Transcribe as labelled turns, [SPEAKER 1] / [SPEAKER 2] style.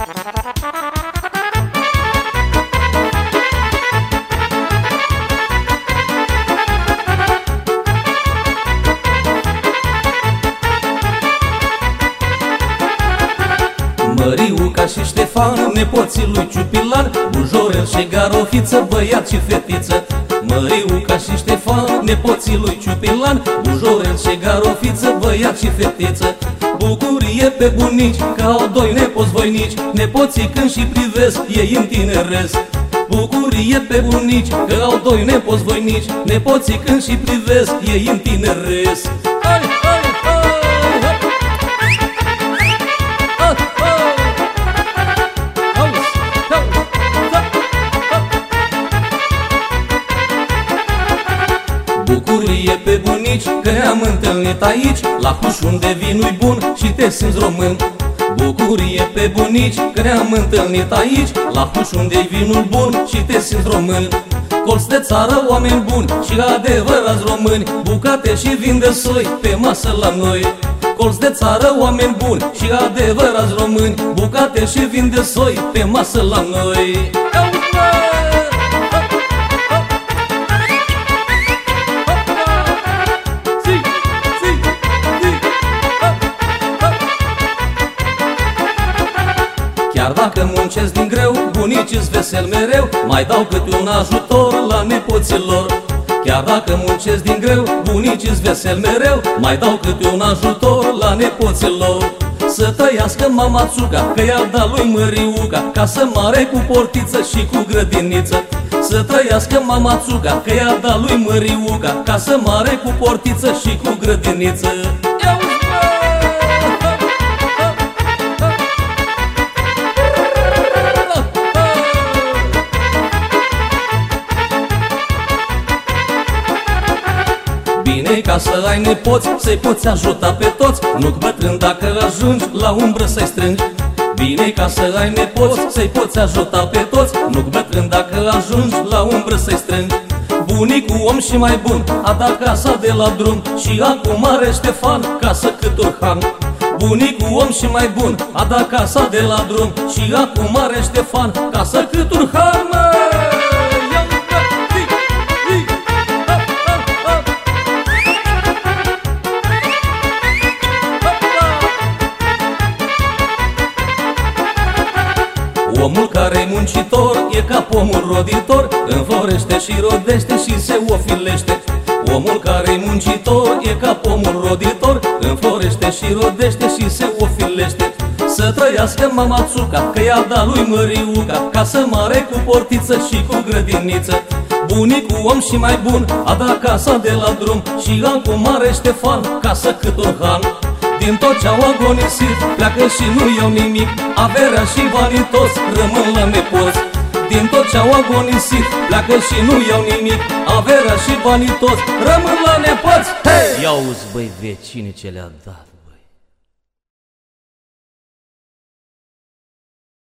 [SPEAKER 1] Măriuca și Ștefan, nepoții lui Ciupilan, Bujorel și Garofiță, băiat și fetiță. Măriuca și Ștefan, nepoții lui Ciupilan, Bujorel și Garofiță, băiat și fetiță. Bucurie pe bunici, că au doi nepoți voinici, nepoții când și privesc, ei întineresc. Bucurie pe bunici, că au doi nepoți voinici, nepoții când și privesc, ei întineresc. Hai, hai, hai! Bucurie pe bunici, că ne-am întâlnit aici, la Huș unde vinul-i bun și te simți român. Bucurie pe bunici, că ne-am întâlnit aici, la Huș unde-i vinul bun și te simți român. Colț de țară, oameni buni și adevărați români, bucate și vin de soi pe masă la noi. Colț de țară, oameni buni și adevărați români, bucate și vin de soi pe masă la noi. Chiar dacă muncesc din greu, bunicii-s vesel mereu, mai dau câte un ajutor la nepoților. Chiar dacă muncesc din greu, bunicii-s vesel mereu, mai dau câte un ajutor la nepoților. Să trăiască mama Țuca, că i-a dat lui Măriuca casă mare cu portiță și cu grădiniță. Să trăiască mama Țuca, că i-a dat lui Măriuca casă mare cu portiță și cu grădiniță. Bine ca să ai nepoți, să-i poți ajuta pe toți, nu-ți bătrân dacă ajungi la umbră să-i strângi. Bine ca să ai nepoți, să-i poți ajuta pe toți, nu-ți bătrân dacă ajungi la umbră să-i strângi. Bunicul om și mai bun a dat casa de la drum și acum are Ștefan casă cât Urhan. Bunicul om și mai bun a dat casa de la drum și acum are Ștefan casă cât Urhan. Omul care-i muncitor e ca pomul roditor, înflorește și rodește și se ofilește. Omul care-i muncitor e ca pomul roditor, înflorește și rodește și se ofilește. Să trăiască mama Țuca, că i-a dat lui Măriuca casă mare cu portiță și cu grădiniță. Bunicul om și mai bun a dat casa de la drum și acum are Ștefan casă cât un han. Din tot ce-au agonisit pleacă și nu iau nimic, averea și banii toți rămân la nepoți. Din tot ce-au agonisit pleacă și nu iau nimic, averea și banii toți rămân la nepoți. Hey!
[SPEAKER 2] Ia uzi, băi, vecine, ce le-a dat.